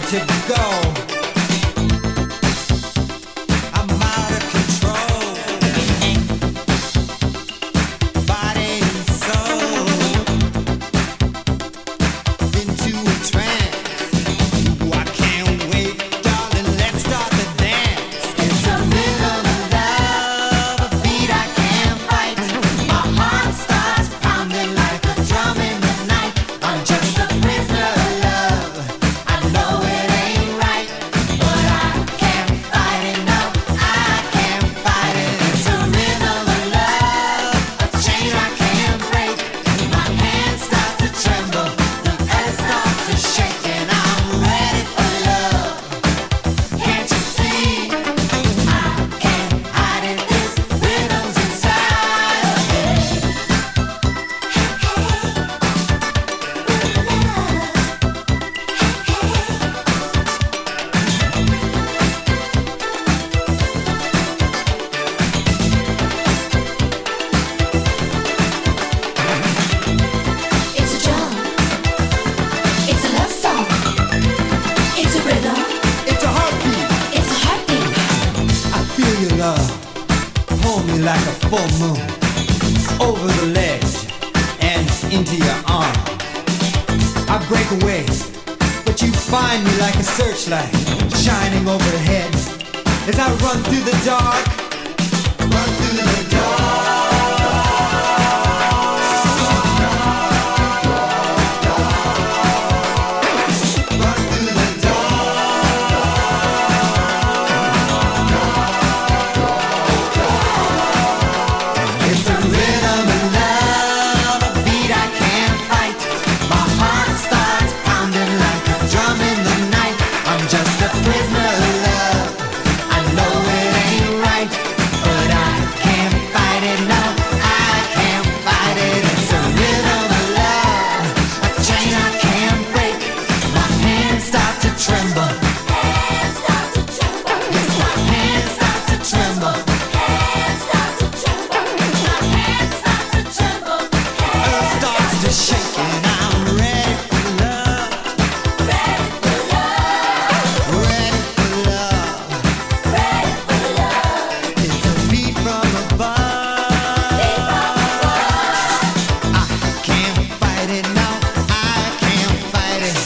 to go. I'm out of control. Body and soul into a trance. Oh, I can't wait, darling. Let's start the dance. It's a rhythm of love, a beat I can't fight. My heart starts pounding like a drum in the night. I'm just a prisoner of love. I know it ain't right, but I can't fight it. No, I can't fight it. It's a rhythm of love, a chain I can't break. My hands start to tremble, the earth starts to shake, and I'm ready for love. Can't you see? I can't hide it. This rhythm's inside of me. It's a drum. It's a love song. It's a rhythm. It's a heartbeat. It's a heartbeat. I feel your love, pull me like a full moon, over the ledge and into your arms. I break away, but you find me like a searchlight, shining overhead as I run through the dark, run through the dark. Run through the It's a rhythm of love, a beat I can't fight. My heart starts pounding like a drum in the night. I'm just a prisoner of love. I know it ain't right, but I can't fight it. No, I can't fight it. It's a rhythm of love, a chain I can't break. My hands start to tremble. Hands start to tremble. Yes, my hands start to tremble. Hands start to tremble. My hands start to tremble. Earth starts to shake and I'm ready for love. Ready for love. Ready for love. Ready for love. It's a beat from above. I can't fight it now. I can't fight it.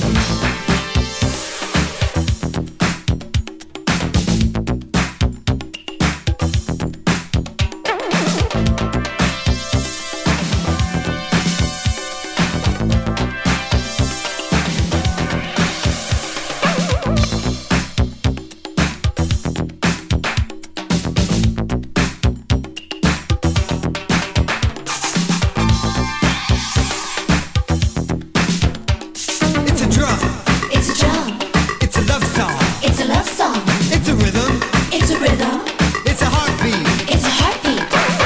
It's a drum. It's a drum. It's a love song. It's a love song. It's a rhythm. It's a rhythm. It's a heartbeat. It's a heartbeat.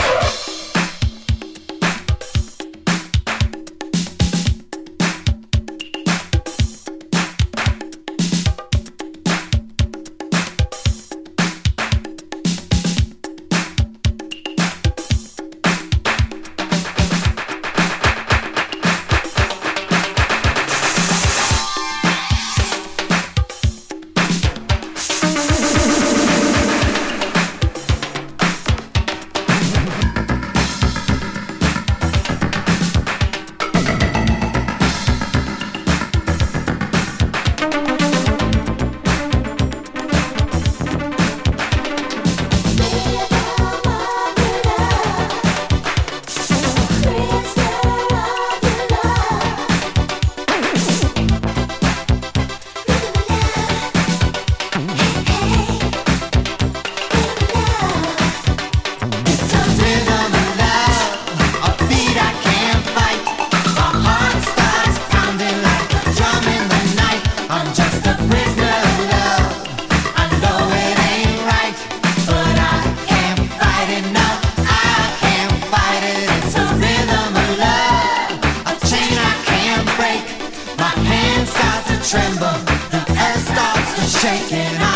It's a rhythm of love, a beat I can't fight. My heart starts pounding like a drum in the night. I'm just a prisoner of love. I know it ain't right, but I can't fight it. No, I can't fight it. It's a rhythm of love, a chain I can't break. My hands start to tremble, the earth starts to shake, and